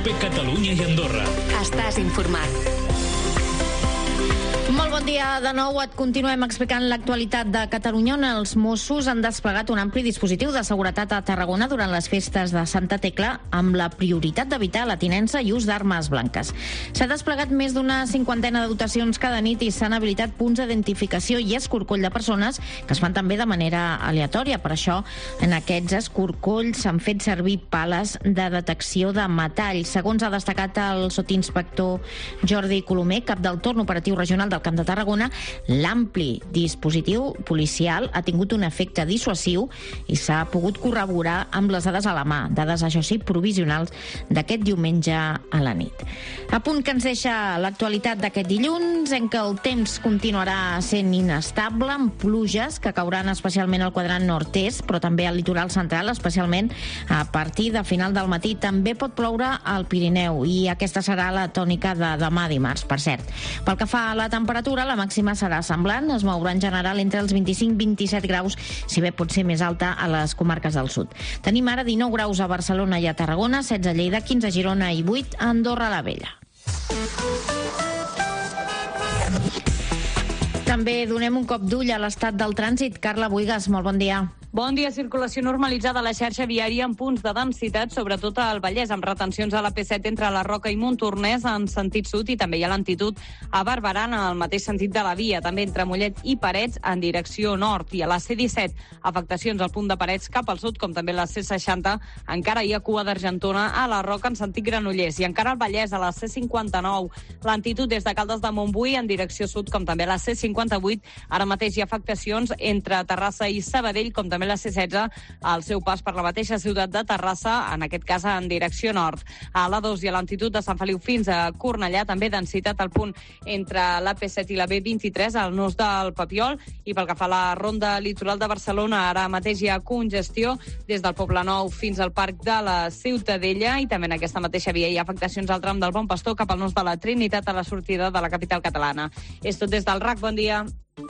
COPE Catalunya i Andorra. Estàs informat. Molt bon dia de nou. Et continuem explicant l'actualitat de Catalunya, on els Mossos han desplegat un ampli dispositiu de seguretat a Tarragona durant les festes de Santa Tecla, amb la prioritat d'evitar la tinença i ús d'armes blanques. S'ha desplegat més d'una 50 de dotacions cada nit i s'han habilitat punts d'identificació i escorcoll de persones que es fan també de manera aleatòria. Per això, en aquests escorcolls s'han fet servir pales de detecció de metall. Segons ha destacat el sotinspector Jordi Colomer, cap del torn operatiu regional del Camp de Tarragona, l'ampli dispositiu policial ha tingut un efecte dissuasiu i s'ha pogut corroborar amb les dades a la mà, dades, això sí, provisionals d'aquest diumenge a la nit. A punt que ens deixa l'actualitat d'aquest dilluns, en què el temps continuarà sent inestable, amb pluges que cauran especialment al quadrant nord-est, però també al litoral central, especialment a partir de final del matí. També pot ploure al Pirineu i aquesta serà la tònica de demà dimarts, per cert. Pel que fa a la temperatura, la màxima serà semblant, es mourà en general entre els 25 i 27 graus, si bé pot ser més alta a les comarques del sud. Tenim ara 19 graus a Barcelona i a Tarragona, 16 a Lleida, 15 a Girona i 8 a Andorra la Vella. També donem un cop d'ull a l'estat del trànsit. Carla Buigas, molt bon dia. Bon dia. Circulació normalitzada a la xarxa viària en punts de densitat, sobretot al Vallès, amb retencions a la P7 entre la Roca i Montornès en sentit sud, i també hi ha lentitud a Barberà en el mateix sentit de la via, també entre Mollet i Parets en direcció nord, i a la C17 afectacions al punt de Parets cap al sud, com també la C60, encara hi ha cua d'Argentona a la Roca en sentit Granollers, i encara al Vallès a la C59 lentitud des de Caldes de Montbui en direcció sud, com també la C58. Ara mateix hi ha afectacions entre Terrassa i Sabadell, com també la C16 al seu pas per la mateixa ciutat de Terrassa, en aquest cas en direcció nord. A la 2 i a l'altitud de Sant Feliu fins a Cornellà, també densitat al punt entre la P7 i la B23 al nus del Papiol, i pel que fa a la ronda litoral de Barcelona, ara mateix hi ha congestió des del Poblenou fins al Parc de la Ciutadella, i també en aquesta mateixa via hi ha afectacions al tram del Bon Pastor cap al nus de la Trinitat a la sortida de la capital catalana. És tot des del RAC, bon dia.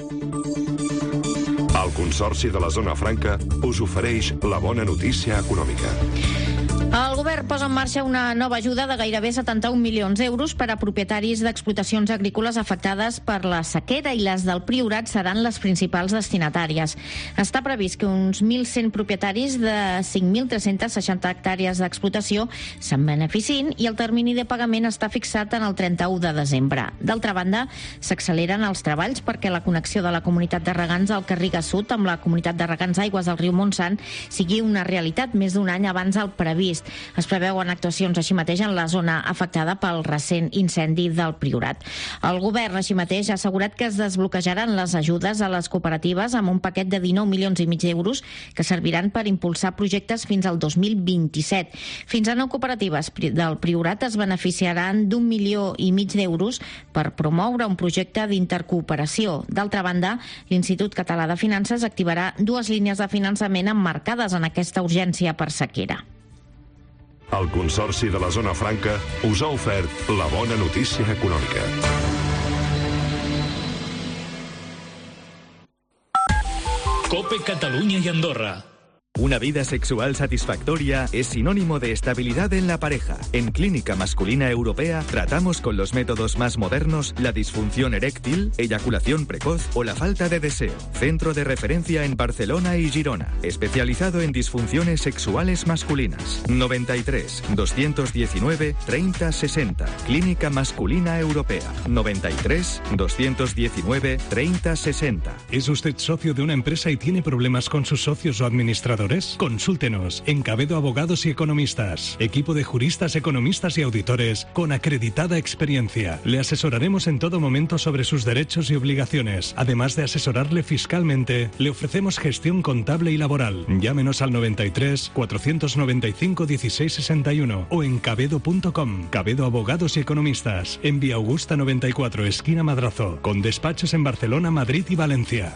El Consorci de la Zona Franca us ofereix la bona notícia econòmica. El govern posa en marxa una nova ajuda de gairebé 71 milions d'euros per a propietaris d'explotacions agrícoles afectades per la sequera, i les del Priorat seran les principals destinatàries. Està previst que uns 1.100 propietaris de 5.360 hectàrees d'explotació se'n beneficin, i el termini de pagament està fixat en el 31 de desembre. D'altra banda, s'acceleren els treballs perquè la connexió de la comunitat de regants al Garriga Sud amb la comunitat de regants aigües del riu Montsant sigui una realitat més d'un any abans del previst. Es preveuen actuacions així mateix en la zona afectada pel recent incendi del Priorat. El govern així mateix ha assegurat que es desbloquejaran les ajudes a les cooperatives amb un paquet de 19 milions i mig d'euros que serviran per impulsar projectes fins al 2027. Fins a 9 cooperatives del Priorat es beneficiaran d'1,5 milions d'euros per promoure un projecte d'intercooperació. D'altra banda, l'Institut Català de Finances activarà 2 línies de finançament emmarcades en aquesta urgència per sequera. El Consorci de la Zona Franca us ha ofert la bona notícia econòmica. COPE Catalunya y Andorra. Una vida sexual satisfactoria es sinónimo de estabilidad en la pareja. En Clínica Masculina Europea tratamos con los métodos más modernos la disfunción eréctil, eyaculación precoz o la falta de deseo. Centro de referencia en Barcelona y Girona, especializado en disfunciones sexuales masculinas. 93 219 30 60. Clínica Masculina Europea. 93 219 30 60. ¿Es usted socio de una empresa y tiene problemas con sus socios o administradores? Consúltenos en Cabedo Abogados y Economistas. Equipo de juristas, economistas y auditores con acreditada experiencia. Le asesoraremos en todo momento sobre sus derechos y obligaciones. Además de asesorarle fiscalmente, le ofrecemos gestión contable y laboral. Llámenos al 93 495 16 61 o en cabedo.com. Cabedo Abogados y Economistas. En Vía Augusta 94, esquina Madrazo. Con despachos en Barcelona, Madrid y Valencia.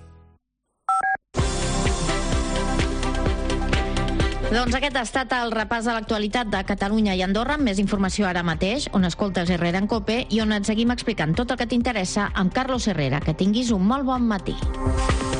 Doncs aquest ha estat el repàs de l'actualitat de Catalunya i Andorra, amb més informació ara mateix, on escoltes Herrera en COPE i on et seguim explicant tot el que t'interessa amb Carlos Herrera. Que tinguis un molt bon matí.